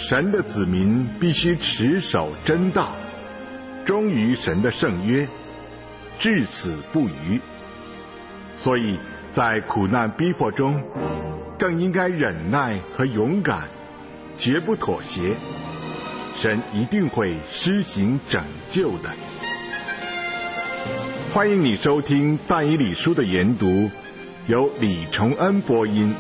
神的子民必须持守真道，忠于神的圣约，至死不渝。所以在苦难逼迫中，更应该忍耐和勇敢，绝不妥协。神一定会施行拯救的。欢迎你收听但以理书的研读，由李崇恩播音。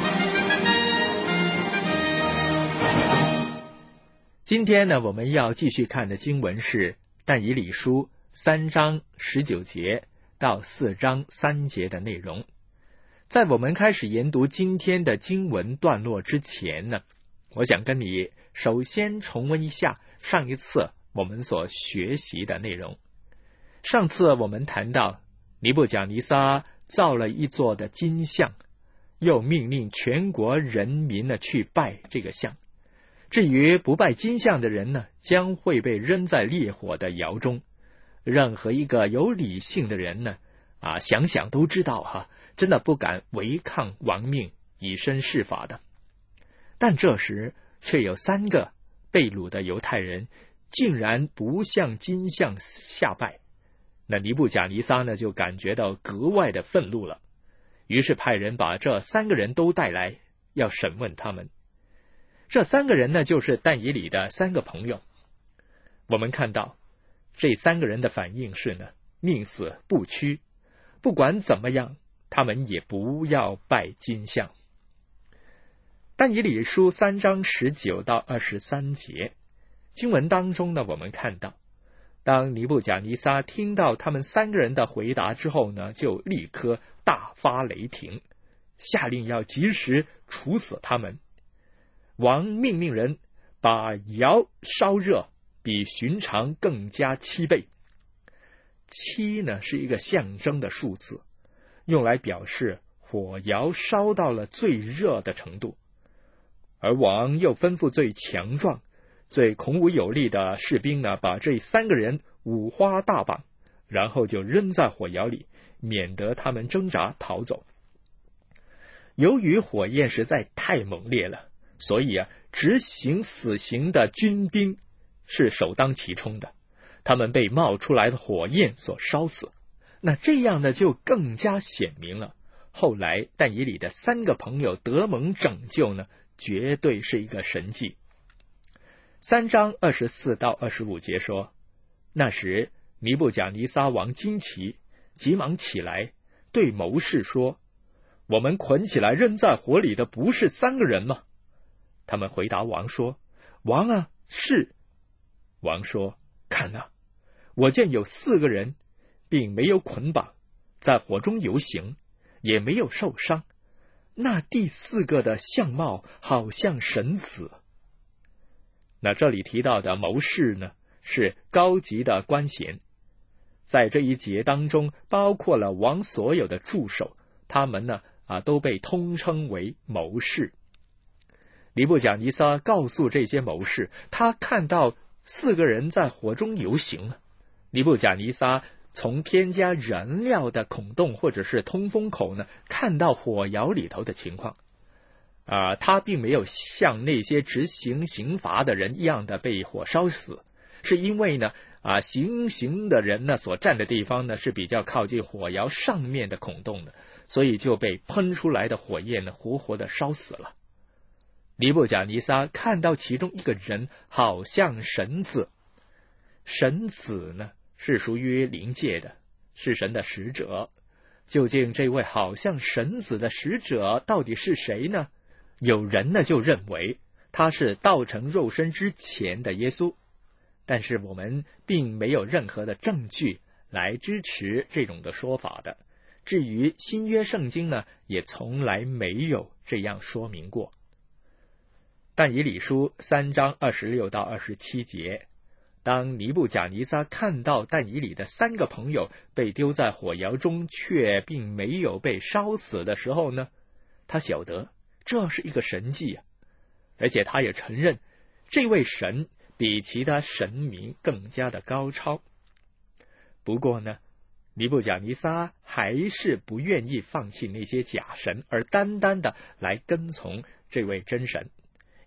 今天呢，我们要继续看的经文是但以理书3章19节到4章3节的内容。在我们开始研读今天的经文段落之前呢，我想跟你首先重温一下上一次我们所学习的内容。上次我们谈到尼布甲尼撒造了一座的金像，又命令全国人民呢去拜这个像。至于不拜金像的人呢，将会被扔在烈火的窑中。任何一个有理性的人呢，想想都知道真的不敢违抗王命，以身试法的。但这时却有3个被掳的犹太人竟然不向金像下拜，那尼布甲尼撒呢就感觉到格外的愤怒了，于是派人把这3个人都带来，要审问他们。这3个人呢，就是但以理的3个朋友。我们看到这3个人的反应是呢，宁死不屈，不管怎么样，他们也不要拜金像。但以理书3章19到23节经文当中呢，我们看到当尼布甲尼撒听到他们3个人的回答之后呢，就立刻大发雷霆，下令要及时处死他们。王命令人把窑烧热，比寻常更加7倍。7呢是一个象征的数字，用来表示火窑烧到了最热的程度。而王又吩咐最强壮、最孔武有力的士兵呢，把这3个人五花大绑，然后就扔在火窑里，免得他们挣扎逃走。由于火焰实在太猛烈了，所以执行死刑的军兵是首当其冲的，他们被冒出来的火焰所烧死。那这样呢，就更加显明了后来但以理的3个朋友得蒙拯救呢，绝对是一个神迹。3章24到25节说，那时尼布甲尼撒王惊奇，急忙起来对谋士说，我们捆起来扔在火里的不是3个人吗？他们回答王说，王啊，是。王说，看啊，我见有4个人并没有捆绑，在火中游行，也没有受伤，那第4个的相貌好像神子。那这里提到的谋士呢，是高级的官衔，在这一节当中包括了王所有的助手，他们呢都被通称为谋士。尼布甲尼撒告诉这些谋士，他看到4个人在火中游行了。尼布甲尼撒从添加燃料的孔洞或者是通风口呢，看到火窑里头的情况。他并没有像那些执行刑罚的人一样的被火烧死，是因为呢行刑的人呢所站的地方呢是比较靠近火窑上面的孔洞的，所以就被喷出来的火焰呢活活的烧死了。尼布甲尼撒看到其中一个人好像神子，神子呢是属于灵界的，是神的使者。究竟这位好像神子的使者到底是谁呢？有人呢就认为他是道成肉身之前的耶稣，但是我们并没有任何的证据来支持这种的说法的。至于新约圣经呢，也从来没有这样说明过。但以理书3章26到27节，当尼布甲尼撒看到但以理的3个朋友被丢在火窑中，却并没有被烧死的时候呢，他晓得这是一个神迹而且他也承认这位神比其他神明更加的高超。不过呢，尼布甲尼撒还是不愿意放弃那些假神，而单单的来跟从这位真神。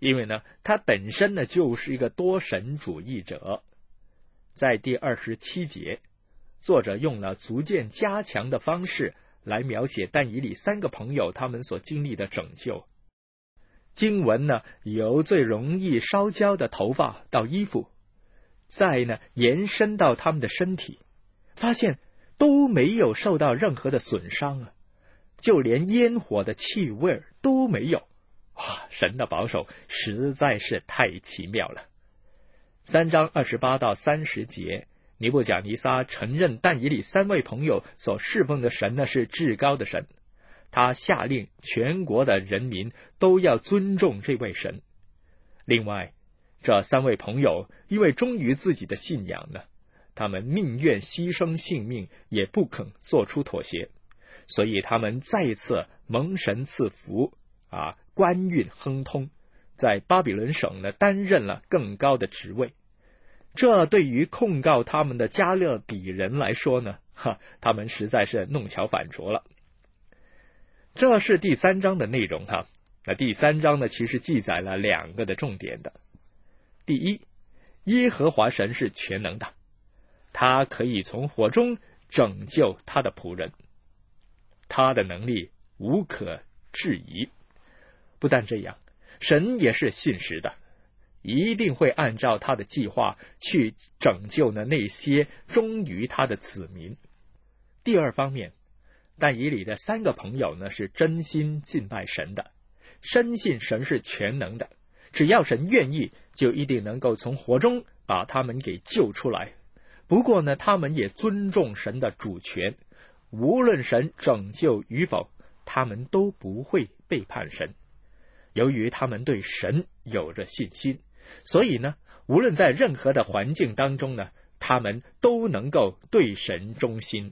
因为呢，他本身呢就是一个多神主义者。在第27节，作者用了逐渐加强的方式来描写但以理3个朋友他们所经历的拯救。经文呢，由最容易烧焦的头发到衣服，再呢延伸到他们的身体，发现都没有受到任何的损伤啊，就连烟火的气味都没有。哇，神的保守实在是太奇妙了。3章28到30节，尼布甲尼撒承认但以理3位朋友所侍奉的神呢是至高的神，他下令全国的人民都要尊重这位神。另外，这3位朋友因为忠于自己的信仰呢，他们宁愿牺牲性命也不肯做出妥协，所以他们再次蒙神赐福官运亨通，在巴比伦省呢担任了更高的职位。这对于控告他们的加勒底人来说呢，他们实在是弄巧反拙了。这是第3章的内容哈。那第3章呢，其实记载了2个的重点的。第一，耶和华神是全能的，他可以从火中拯救他的仆人，他的能力无可置疑。不但这样，神也是信实的，一定会按照他的计划去拯救那些忠于他的子民。第二方面，但以理的3个朋友呢是真心敬拜神的，深信神是全能的，只要神愿意，就一定能够从火中把他们给救出来。不过呢，他们也尊重神的主权，无论神拯救与否，他们都不会背叛神。由于他们对神有着信心，所以呢，无论在任何的环境当中呢，他们都能够对神忠心。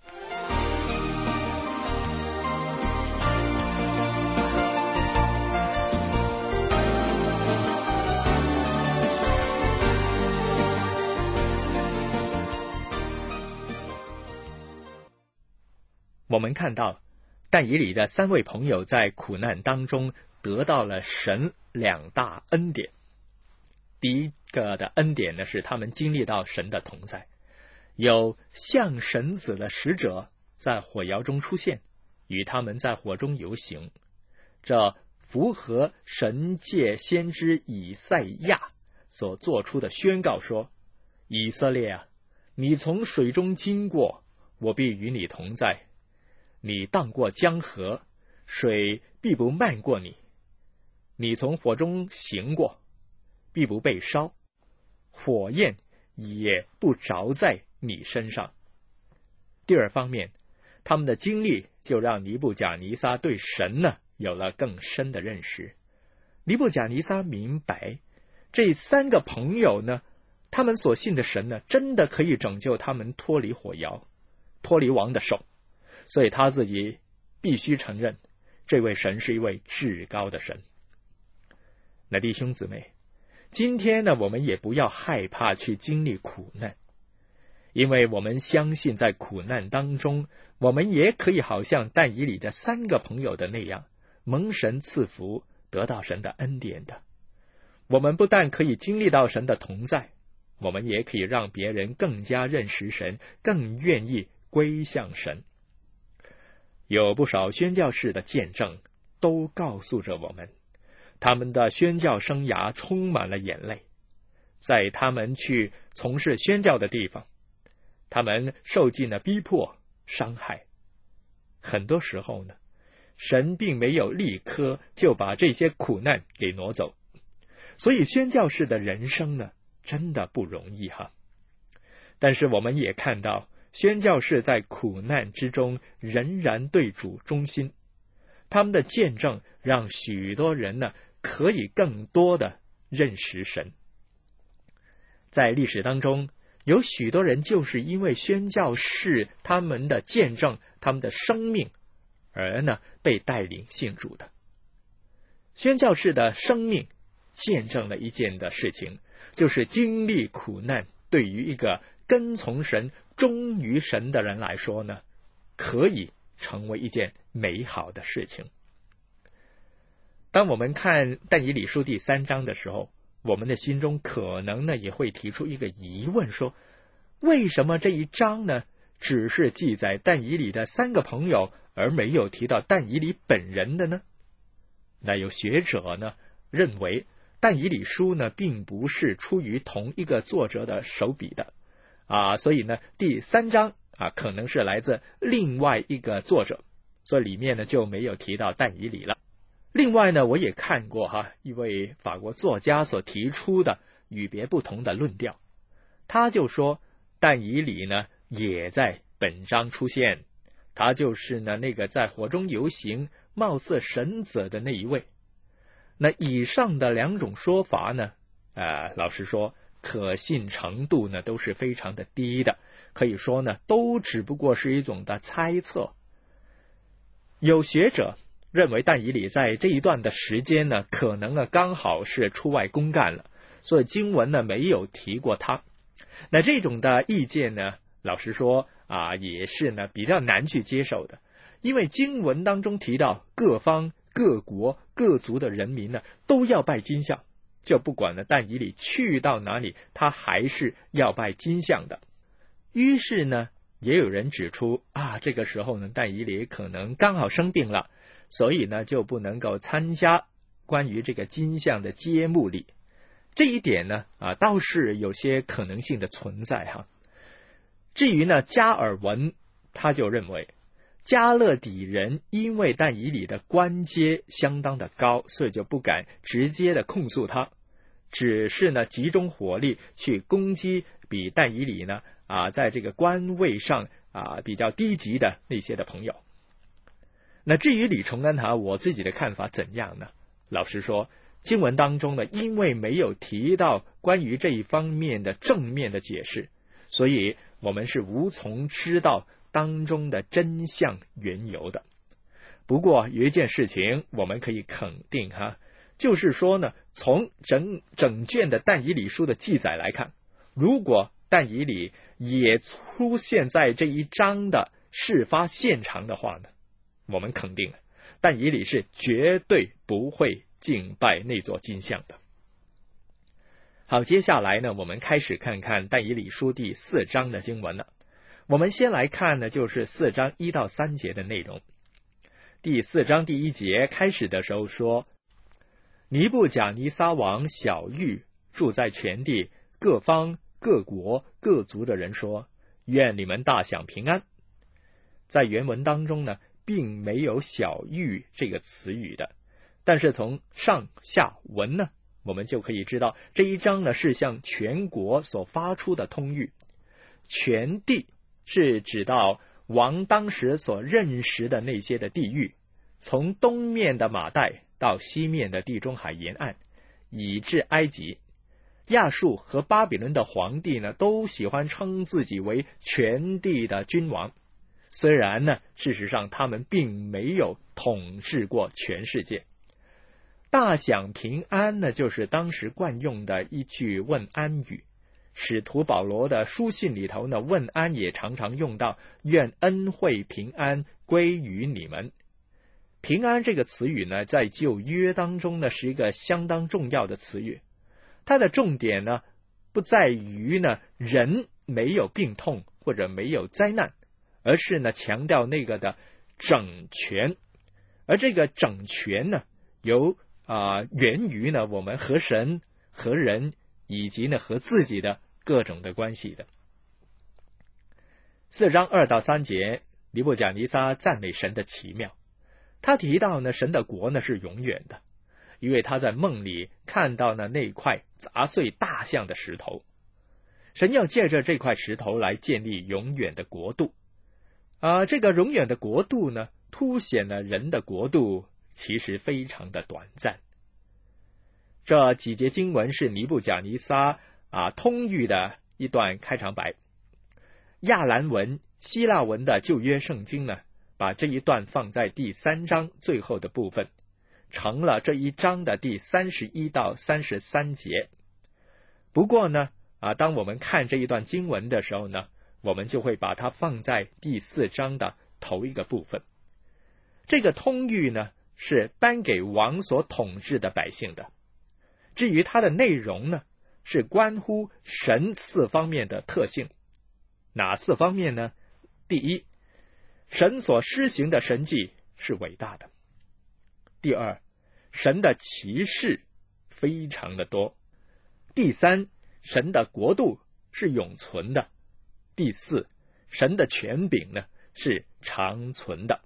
我们看到但以理的3位朋友在苦难当中得到了神2大恩典。第一个的恩典呢，是他们经历到神的同在，有像神子的使者在火窑中出现，与他们在火中游行。这符合神借先知以赛亚所做出的宣告说：以色列啊，你从水中经过，我必与你同在；你荡过江河，水必不漫过你；你从火中行过，必不被烧，火焰也不着在你身上。第二方面，他们的经历就让尼布甲尼撒对神呢有了更深的认识。尼布甲尼撒明白，这3个朋友呢，他们所信的神呢，真的可以拯救他们脱离火窑，脱离王的手，所以他自己必须承认，这位神是一位至高的神。那弟兄姊妹，今天呢，我们也不要害怕去经历苦难，因为我们相信在苦难当中，我们也可以好像但以理的3个朋友的那样，蒙神赐福，得到神的恩典的。我们不但可以经历到神的同在，我们也可以让别人更加认识神，更愿意归向神。有不少宣教士的见证都告诉着我们，他们的宣教生涯充满了眼泪。在他们去从事宣教的地方，他们受尽了逼迫、伤害。很多时候呢，神并没有立刻就把这些苦难给挪走，所以宣教士的人生呢，真的不容易哈。但是我们也看到，宣教士在苦难之中仍然对主忠心，他们的见证让许多人呢可以更多的认识神。在历史当中，有许多人就是因为宣教士他们的见证，他们的生命而呢被带领信主的。宣教士的生命见证了一件的事情，就是经历苦难对于一个跟从神、忠于神的人来说呢，可以成为一件美好的事情。 当我们看但以理书第3章的时候，我们的心中可能呢也会提出一个疑问，说为什么这一章呢只是记载但以理的3个朋友，而没有提到但以理本人的呢？那有学者呢认为，但以理书呢并不是出于同一个作者的手笔的所以呢第3章可能是来自另外一个作者，所以里面呢就没有提到但以理了。另外呢，我也看过一位法国作家所提出的与别不同的论调，他就说但以理呢也在本章出现，他就是呢那个在火中游行貌似神子的那一位。那以上的2种说法呢老实说可信程度呢都是非常的低的，可以说呢都只不过是一种的猜测。有学者认为但以理在这一段的时间呢可能呢刚好是出外公干了，所以经文呢没有提过他。那这种的意见呢老实说也是呢比较难去接受的，因为经文当中提到各方各国各族的人民呢都要拜金像，就不管呢但以理去到哪里，他还是要拜金像的。于是呢也有人指出这个时候呢但以理可能刚好生病了，所以呢就不能够参加关于这个金像的揭幕礼。这一点呢倒是有些可能性的存在至于呢加尔文，他就认为加勒底人因为但以理的官阶相当的高，所以就不敢直接的控诉他，只是呢集中火力去攻击比但以理呢在这个官位上比较低级的那些的朋友。那至于李崇安我自己的看法怎样呢？老实说，经文当中呢因为没有提到关于这一方面的正面的解释，所以我们是无从知道当中的真相缘由的。不过有一件事情我们可以肯定就是说呢，从整卷的但以理书的记载来看，如果但以理也出现在这一章的事发现场的话呢，我们肯定但以理是绝对不会敬拜那座金像的。好，接下来呢我们开始看看但以理书第4章的经文了。我们先来看呢就是4章1到3节的内容。第4章第1节开始的时候说，尼布甲尼撒王小玉住在全地，各方各国各族的人说，愿你们大享平安。在原文当中呢并没有小玉这个词语的，但是从上下文呢我们就可以知道这一章呢是向全国所发出的通谕。全地是指到王当时所认识的那些的地域，从东面的马代到西面的地中海沿岸，以至埃及。亚述和巴比伦的皇帝呢都喜欢称自己为全地的君王，虽然呢事实上他们并没有统治过全世界。大享平安呢就是当时惯用的一句问安语，使徒保罗的书信里头呢问安也常常用到，愿恩惠平安归于你们。平安这个词语呢在旧约当中呢是一个相当重要的词语，它的重点呢不在于呢人没有病痛或者没有灾难，而是呢强调那个的整全。而这个整全呢源于呢我们和神和人以及呢和自己的各种的关系的。4章2到3节，尼布甲尼撒赞美神的奇妙。他提到呢神的国呢是永远的，因为他在梦里看到呢那块砸碎大象的石头，神要借着这块石头来建立永远的国度。这个永远的国度呢凸显了人的国度其实非常的短暂。这几节经文是尼布甲尼撒通谕的一段开场白。亚兰文、希腊文的旧约圣经呢把这一段放在第3章最后的部分，成了这一章的第31到33节。不过呢当我们看这一段经文的时候呢，我们就会把它放在第4章的头一个部分。这个通谕呢是颁给王所统治的百姓的。至于它的内容呢，是关乎神4方面的特性。哪4方面呢？第一，神所施行的神迹是伟大的。第二，神的奇事非常的多。第三，神的国度是永存的。第四，神的权柄呢是长存的。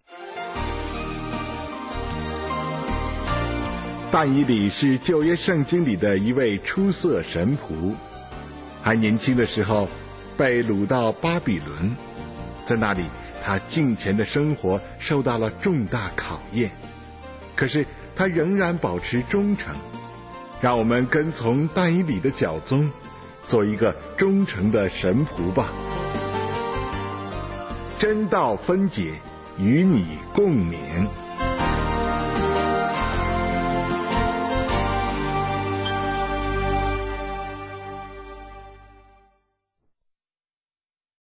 但以理是旧约圣经里的一位出色神仆，还年轻的时候被掳到巴比伦，在那里他敬虔的生活受到了重大考验，可是他仍然保持忠诚。让我们跟从但以理的脚踪，做一个忠诚的神仆吧。真道分解，与你共勉。